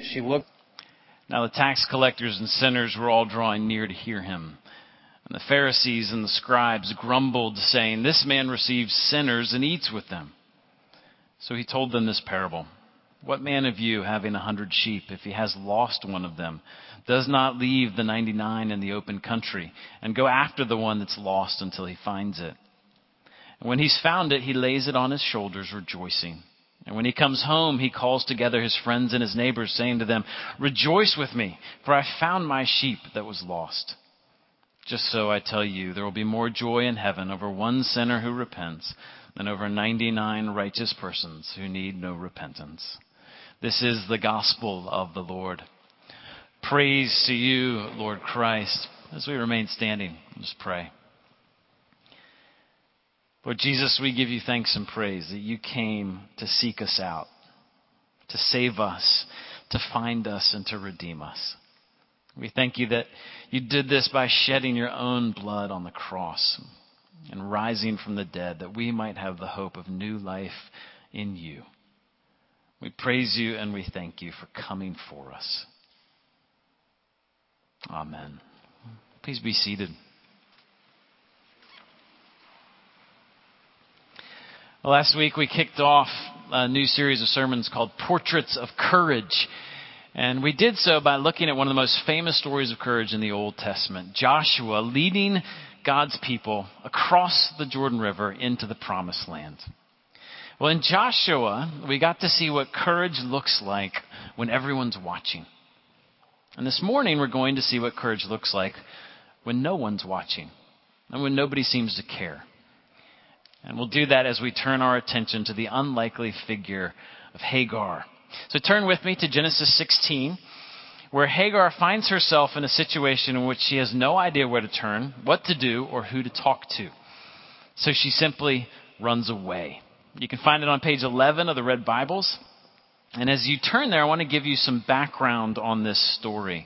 she looked. Now the tax collectors and sinners were all drawing near to hear him. And the Pharisees and the scribes grumbled, saying, "This man receives sinners and eats with them." So he told them this parable. "What man of you, having 100 sheep, if he has lost one of them, does not leave the 99 in the open country and go after the one that's lost until he finds it? And when he's found it, he lays it on his shoulders, rejoicing. And when he comes home, he calls together his friends and his neighbors, saying to them, 'Rejoice with me, for I found my sheep that was lost.' Just so, I tell you, there will be more joy in heaven over one sinner who repents than over 99 righteous persons who need no repentance." This is the gospel of the Lord. Praise to you, Lord Christ. As we remain standing, let's pray. Lord Jesus, we give you thanks and praise that you came to seek us out, to save us, to find us, and to redeem us. We thank you that you did this by shedding your own blood on the cross and rising from the dead, that we might have the hope of new life in you. We praise you and we thank you for coming for us. Amen. Please be seated. Well, last week we kicked off a new series of sermons called Portraits of Courage. And we did so by looking at one of the most famous stories of courage in the Old Testament, Joshua leading God's people across the Jordan River into the Promised Land. Well, in Joshua, we got to see what courage looks like when everyone's watching. And this morning, we're going to see what courage looks like when no one's watching and when nobody seems to care. And we'll do that as we turn our attention to the unlikely figure of Hagar. So turn with me to Genesis 16, where Hagar finds herself in a situation in which she has no idea where to turn, what to do, or who to talk to. So she simply runs away. You can find it on page 11 of the Red Bibles. And as you turn there, I want to give you some background on this story.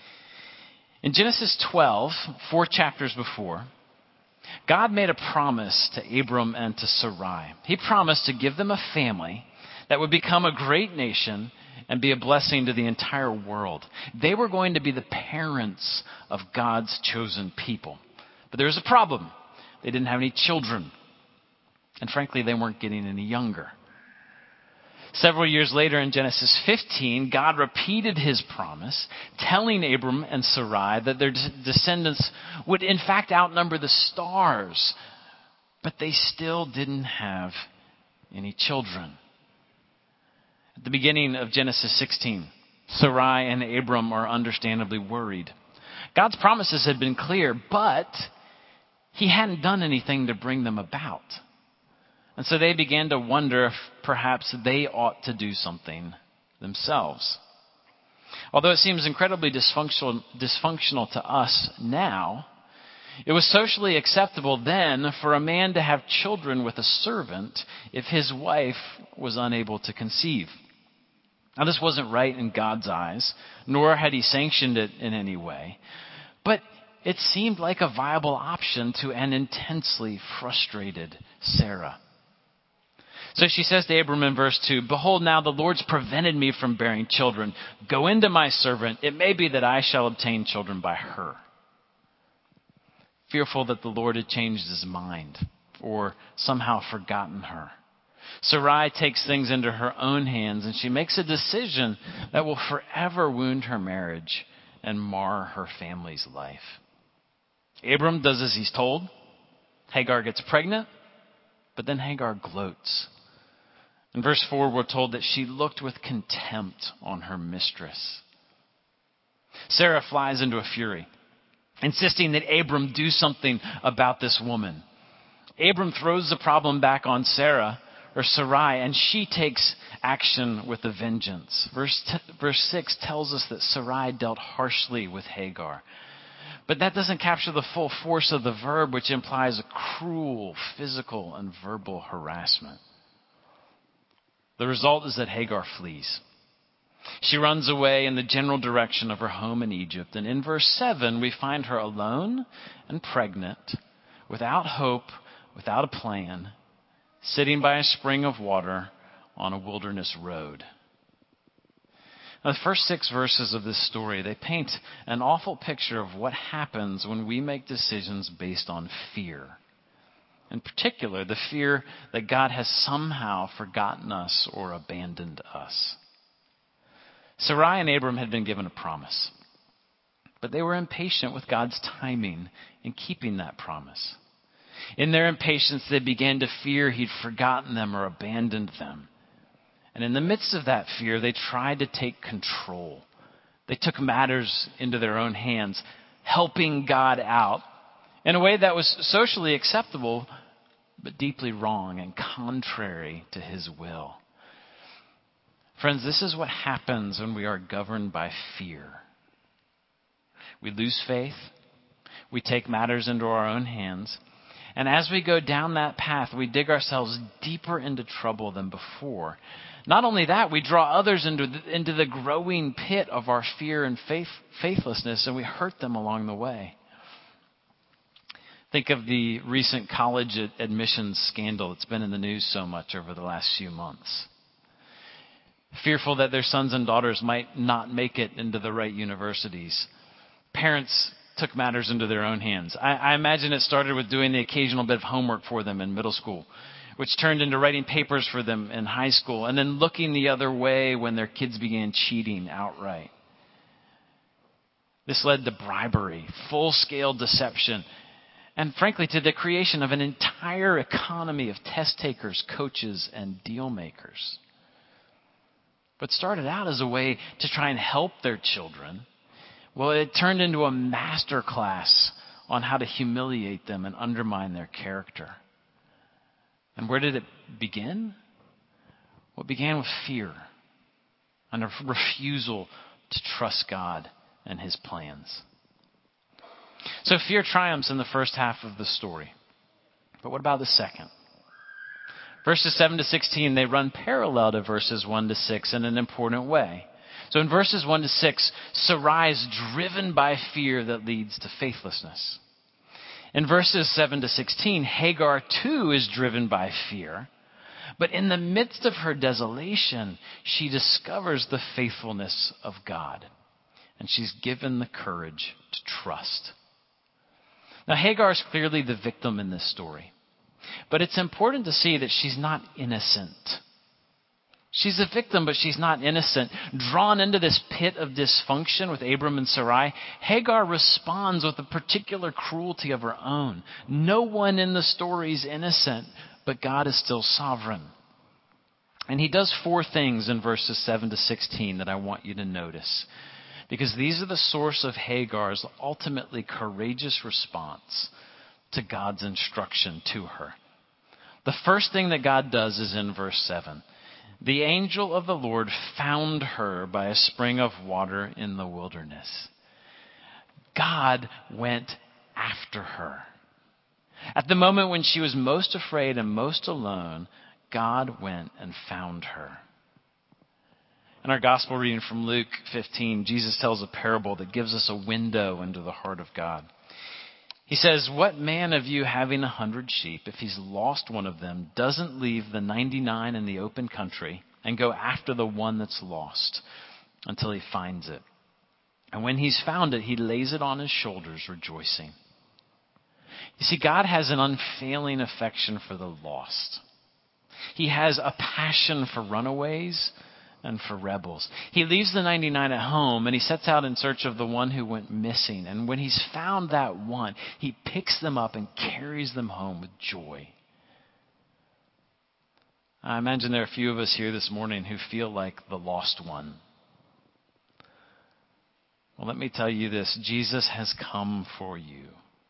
In Genesis 12, 4 chapters before, God made a promise to Abram and to Sarai. He promised to give them a family that would become a great nation and be a blessing to the entire world. They were going to be the parents of God's chosen people. But there was a problem. They didn't have any children. And frankly, they weren't getting any younger. Several years later in Genesis 15, God repeated his promise, telling Abram and Sarai that their descendants would in fact outnumber the stars. But they still didn't have any children. At the beginning of Genesis 16, Sarai and Abram are understandably worried. God's promises had been clear, but he hadn't done anything to bring them about. And so they began to wonder if perhaps they ought to do something themselves. Although it seems incredibly dysfunctional to us now, it was socially acceptable then for a man to have children with a servant if his wife was unable to conceive. Now, this wasn't right in God's eyes, nor had he sanctioned it in any way. But it seemed like a viable option to an intensely frustrated Sarah. So she says to Abram in verse 2, "Behold, now the Lord's prevented me from bearing children. Go into my servant. It may be that I shall obtain children by her." Fearful that the Lord had changed his mind or somehow forgotten her, Sarai takes things into her own hands and she makes a decision that will forever wound her marriage and mar her family's life. Abram does as he's told. Hagar gets pregnant, but then Hagar gloats. In verse 4, we're told that she looked with contempt on her mistress. Sarah flies into a fury, insisting that Abram do something about this woman. Abram throws the problem back on Sarai, and she takes action with a vengeance. Verse 6 tells us that Sarai dealt harshly with Hagar. But that doesn't capture the full force of the verb, which implies a cruel physical and verbal harassment. The result is that Hagar flees. She runs away in the general direction of her home in Egypt. And in verse 7, we find her alone and pregnant, without hope, without a plan, sitting by a spring of water on a wilderness road. Now, the first 6 verses of this story, they paint an awful picture of what happens when we make decisions based on fear. In particular, the fear that God has somehow forgotten us or abandoned us. Sarai and Abram had been given a promise, but they were impatient with God's timing in keeping that promise. In their impatience, they began to fear he'd forgotten them or abandoned them. And in the midst of that fear, they tried to take control. They took matters into their own hands, helping God out in a way that was socially acceptable, but deeply wrong and contrary to his will. Friends, this is what happens when we are governed by fear. We lose faith. We take matters into our own hands. And as we go down that path, we dig ourselves deeper into trouble than before. Not only that, we draw others into the growing pit of our fear and faithlessness, and we hurt them along the way. Think of the recent college admissions scandal that's been in the news so much over the last few months. Fearful that their sons and daughters might not make it into the right universities, parents took matters into their own hands. I imagine it started with doing the occasional bit of homework for them in middle school, which turned into writing papers for them in high school, and then looking the other way when their kids began cheating outright. This led to bribery, full-scale deception, and frankly to the creation of an entire economy of test takers, coaches, and deal makers. What started out as a way to try and help their children, well, it turned into a master class on how to humiliate them and undermine their character. And where did it begin? Well, it began with fear and a refusal to trust God and his plans. So fear triumphs in the first half of the story. But what about the second? Verses 7 to 16, they run parallel to verses 1 to 6 in an important way. So in verses 1 to 6, Sarai is driven by fear that leads to faithlessness. In verses 7 to 16, Hagar too is driven by fear. But in the midst of her desolation, she discovers the faithfulness of God. And she's given the courage to trust. Now, Hagar is clearly the victim in this story. But it's important to see that she's not innocent. She's a victim, but she's not innocent. Drawn into this pit of dysfunction with Abram and Sarai, Hagar responds with a particular cruelty of her own. No one in the story is innocent, but God is still sovereign. And he does 4 things in verses 7 to 16 that I want you to notice, because these are the source of Hagar's ultimately courageous response to God's instruction to her. The first thing that God does is in verse 7. The angel of the Lord found her by a spring of water in the wilderness. God went after her. At the moment when she was most afraid and most alone, God went and found her. In our gospel reading from Luke 15, Jesus tells a parable that gives us a window into the heart of God. He says, "What man of you having 100 sheep, if he's lost one of them, doesn't leave the 99 in the open country and go after the one that's lost until he finds it? And when he's found it, he lays it on his shoulders, rejoicing." You see, God has an unfailing affection for the lost. He has a passion for runaways and for rebels. He leaves the 99 at home and he sets out in search of the one who went missing. And when he's found that one, he picks them up and carries them home with joy. I imagine there are a few of us here this morning who feel like the lost one. Well, let me tell you this. Jesus has come for you.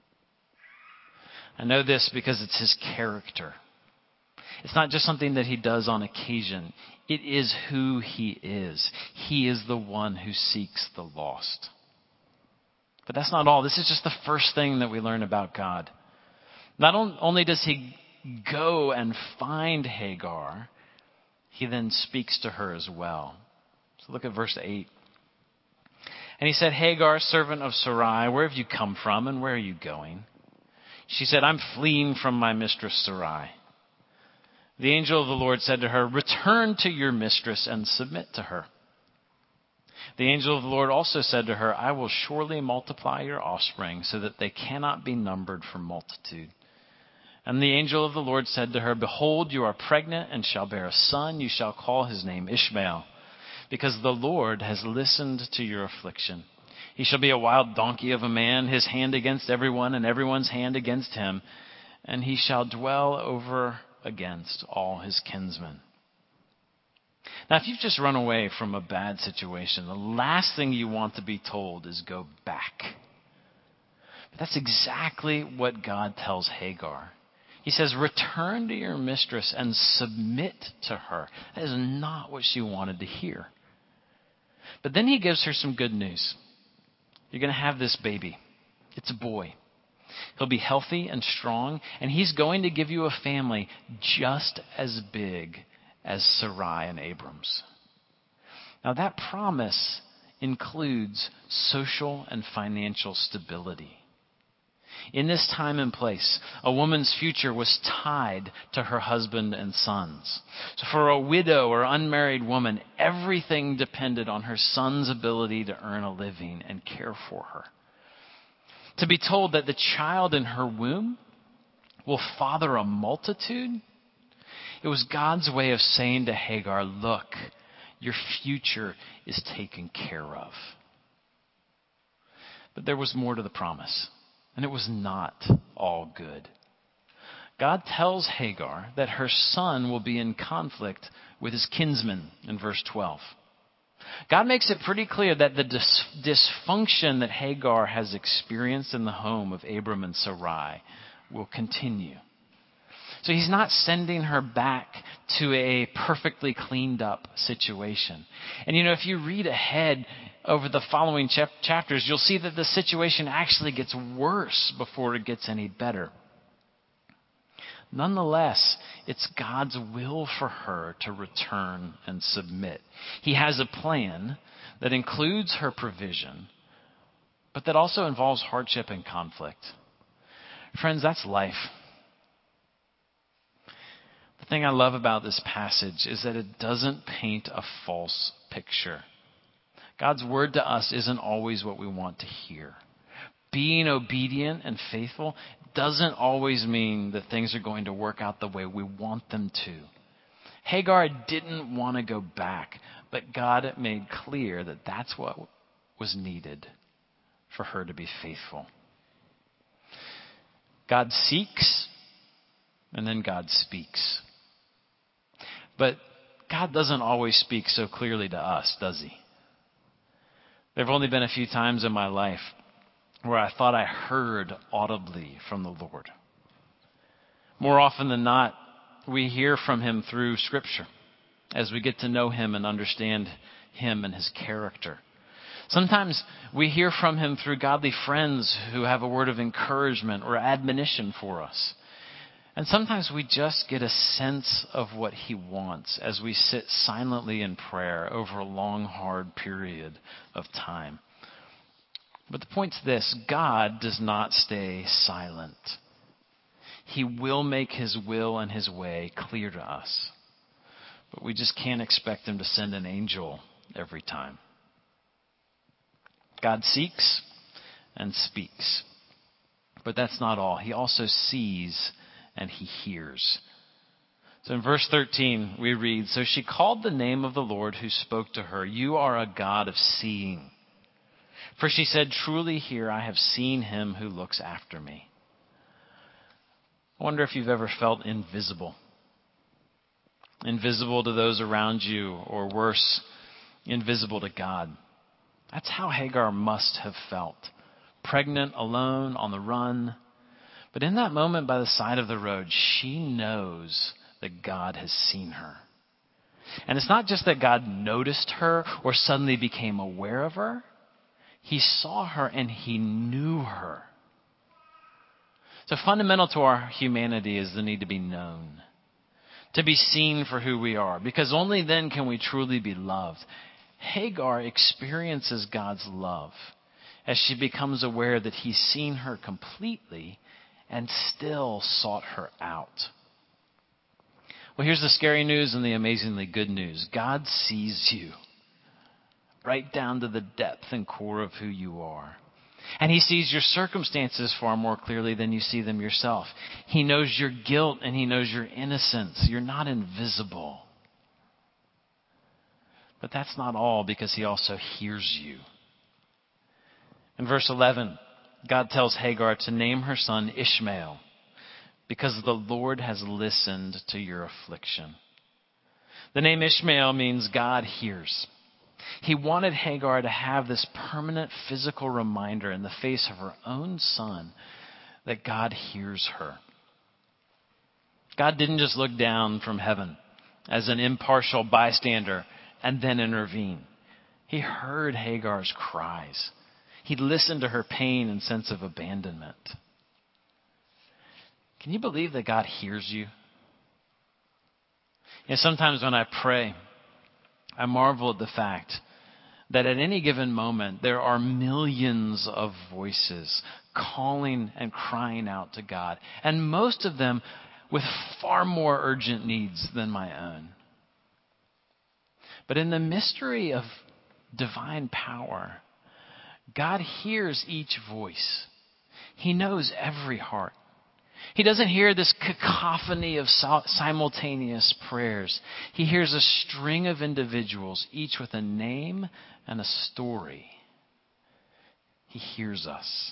I know this because it's his character. It's not just something that he does on occasion. It is who he is. He is the one who seeks the lost. But that's not all. This is just the first thing that we learn about God. Not only does he go and find Hagar, he then speaks to her as well. So look at verse 8. And he said, "Hagar, servant of Sarai, where have you come from and where are you going?" She said, "I'm fleeing from my mistress Sarai." The angel of the Lord said to her, "Return to your mistress and submit to her." The angel of the Lord also said to her, I will surely multiply your offspring so that they cannot be numbered for multitude. And the angel of the Lord said to her, Behold, you are pregnant and shall bear a son. You shall call his name Ishmael, because the Lord has listened to your affliction. He shall be a wild donkey of a man, his hand against everyone, and everyone's hand against him. And he shall dwell over against all his kinsmen. Now, if you've just run away from a bad situation, the last thing you want to be told is go back. But that's exactly what God tells Hagar. He says, return to your mistress and submit to her. That is not what she wanted to hear. But then he gives her some good news. You're going to have this baby. It's a boy. He'll be healthy and strong, and he's going to give you a family just as big as Sarai and Abram's. Now that promise includes social and financial stability. In this time and place, a woman's future was tied to her husband and sons. So for a widow or unmarried woman, everything depended on her son's ability to earn a living and care for her. To be told that the child in her womb will father a multitude, it was God's way of saying to Hagar, look, your future is taken care of. But there was more to the promise, and it was not all good. God tells Hagar that her son will be in conflict with his kinsmen in verse 12. God makes it pretty clear that the dysfunction that Hagar has experienced in the home of Abram and Sarai will continue. So he's not sending her back to a perfectly cleaned up situation. And if you read ahead over the following chapters, you'll see that the situation actually gets worse before it gets any better. Nonetheless, it's God's will for her to return and submit. He has a plan that includes her provision, but that also involves hardship and conflict. Friends, that's life. The thing I love about this passage is that it doesn't paint a false picture. God's word to us isn't always what we want to hear. Being obedient and faithful doesn't always mean that things are going to work out the way we want them to. Hagar didn't want to go back, but God made clear that that's what was needed for her to be faithful. God seeks, and then God speaks. But God doesn't always speak so clearly to us, does he? There have only been a few times in my life where I thought I heard audibly from the Lord. More often than not, we hear from him through Scripture as we get to know him and understand him and his character. Sometimes we hear from him through godly friends who have a word of encouragement or admonition for us. And sometimes we just get a sense of what he wants as we sit silently in prayer over a long, hard period of time. But the point's this: God does not stay silent. He will make his will and his way clear to us. But we just can't expect him to send an angel every time. God seeks and speaks. But that's not all. He also sees and he hears. So in verse 13, we read, So she called the name of the Lord who spoke to her, You are a God of seeing. For she said, Truly here I have seen him who looks after me. I wonder if you've ever felt invisible. Invisible to those around you, or worse, invisible to God. That's how Hagar must have felt. Pregnant, alone, on the run. But in that moment by the side of the road, she knows that God has seen her. And it's not just that God noticed her or suddenly became aware of her. He saw her and he knew her. So fundamental to our humanity is the need to be known, to be seen for who we are, because only then can we truly be loved. Hagar experiences God's love as she becomes aware that he's seen her completely and still sought her out. Well, here's the scary news and the amazingly good news. God sees you. right down to the depth and core of who you are. And he sees your circumstances far more clearly than you see them yourself. He knows your guilt and he knows your innocence. You're not invisible. But that's not all, because he also hears you. In verse 11, God tells Hagar to name her son Ishmael, because the Lord has listened to your affliction. The name Ishmael means God hears. He wanted Hagar to have this permanent physical reminder in the face of her own son that God hears her. God didn't just look down from heaven as an impartial bystander and then intervene. He heard Hagar's cries. He listened to her pain and sense of abandonment. Can you believe that God hears you? Sometimes when I pray, I marvel at the fact that at any given moment, there are millions of voices calling and crying out to God, and most of them with far more urgent needs than my own. But in the mystery of divine power, God hears each voice. He knows every heart. He doesn't hear this cacophony of simultaneous prayers. He hears a string of individuals, each with a name and a story. He hears us.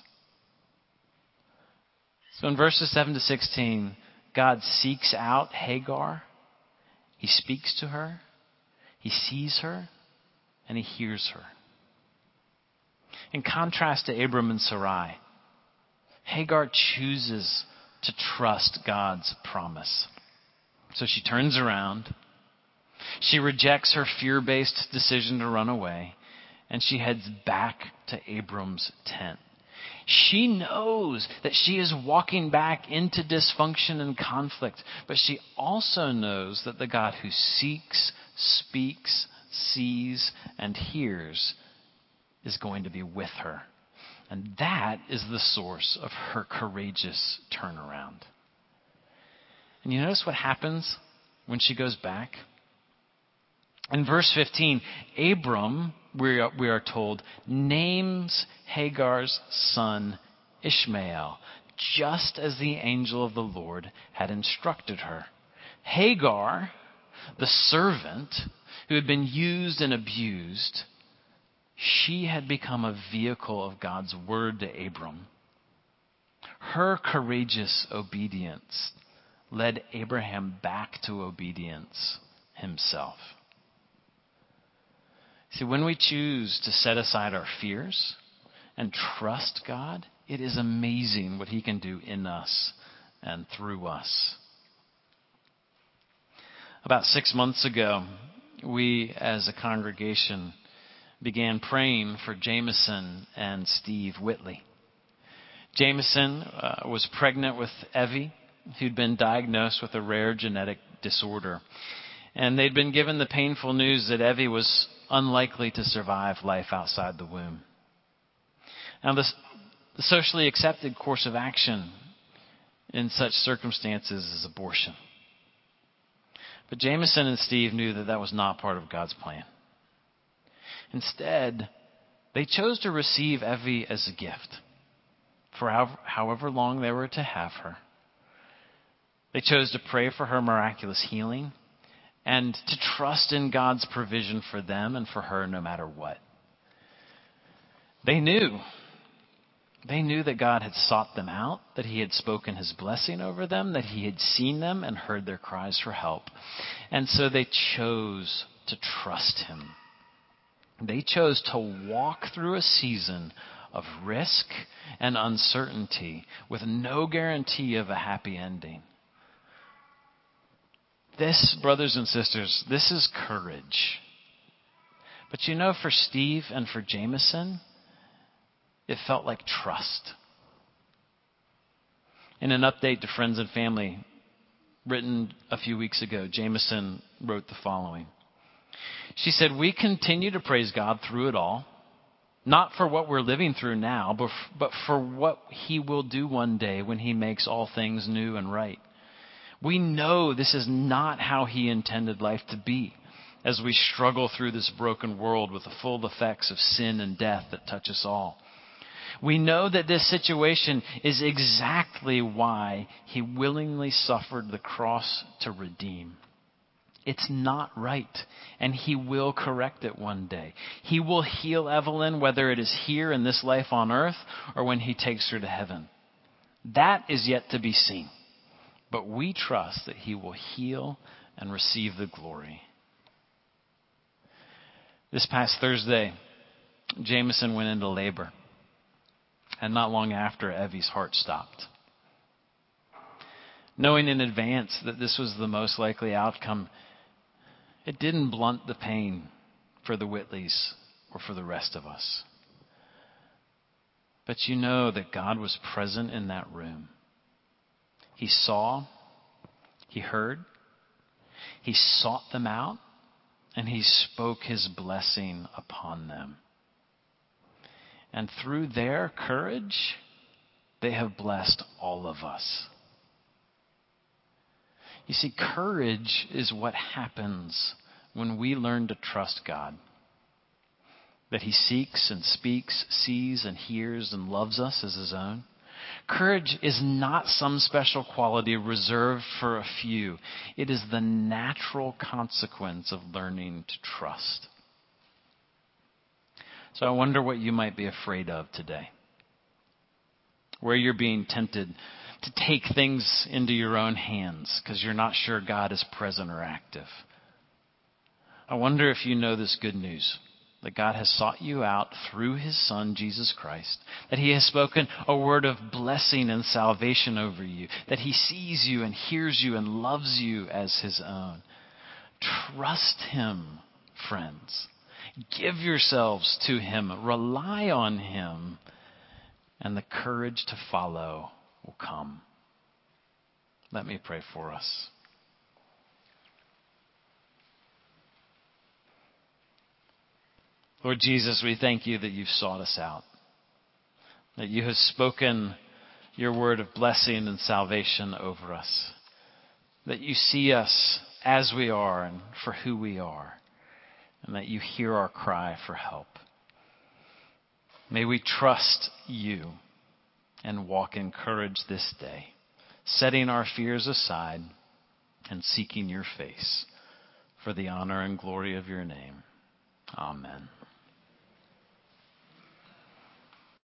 So in verses 7 to 16, God seeks out Hagar. He speaks to her. He sees her. And he hears her. In contrast to Abram and Sarai, Hagar chooses to trust God's promise. So she turns around. She rejects her fear-based decision to run away, and she heads back to Abram's tent. She knows that she is walking back into dysfunction and conflict, but she also knows that the God who seeks, speaks, sees, and hears is going to be with her. And that is the source of her courageous turnaround. And you notice what happens when she goes back? In verse 15, Abram, we are told, names Hagar's son Ishmael, just as the angel of the Lord had instructed her. Hagar, the servant who had been used and abused, she had become a vehicle of God's word to Abram. Her courageous obedience led Abraham back to obedience himself. See, when we choose to set aside our fears and trust God, it is amazing what he can do in us and through us. About 6 months ago, we as a congregation began praying for Jameson and Steve Whitley. Jameson was pregnant with Evie, who'd been diagnosed with a rare genetic disorder. And they'd been given the painful news that Evie was unlikely to survive life outside the womb. Now, the socially accepted course of action in such circumstances is abortion. But Jameson and Steve knew that that was not part of God's plan. Instead, they chose to receive Evie as a gift for however long they were to have her. They chose to pray for her miraculous healing and to trust in God's provision for them and for her no matter what. They knew that God had sought them out, that he had spoken his blessing over them, that he had seen them and heard their cries for help. And so they chose to trust him. They chose to walk through a season of risk and uncertainty with no guarantee of a happy ending. This, brothers and sisters, this is courage. But for Steve and for Jameson, it felt like trust. In an update to friends and family written a few weeks ago, Jameson wrote the following. She said, "We continue to praise God through it all, not for what we're living through now, but for what he will do one day when he makes all things new and right. We know this is not how he intended life to be. as we struggle through this broken world with the full effects of sin and death that touch us all. We know that this situation is exactly why he willingly suffered the cross to redeem. It's not right, and he will correct it one day. He will heal Evelyn, whether it is here in this life on earth or when he takes her to heaven. That is yet to be seen. But we trust that he will heal and receive the glory. This past Thursday, Jameson went into labor. And not long after, Evie's heart stopped. Knowing in advance that this was the most likely outcome, it didn't blunt the pain for the Whitleys or for the rest of us. But you know that God was present in that room. He saw, he heard, he sought them out, and he spoke his blessing upon them. And through their courage, they have blessed all of us. You see, courage is what happens when we learn to trust God. That he seeks and speaks, sees and hears and loves us as his own. Courage is not some special quality reserved for a few. It is the natural consequence of learning to trust. So I wonder what you might be afraid of today. Where you're being tempted to take things into your own hands because you're not sure God is present or active. I wonder if you know this good news, that God has sought you out through his Son, Jesus Christ, that he has spoken a word of blessing and salvation over you, that he sees you and hears you and loves you as his own. Trust him, friends. Give yourselves to him. Rely on him, and the courage to follow will come. Let me pray for us. Lord Jesus, we thank you that you've sought us out, that you have spoken your word of blessing and salvation over us, that you see us as we are and for who we are, and that you hear our cry for help. May we trust you and walk in courage this day, setting our fears aside and seeking your face for the honor and glory of your name. Amen.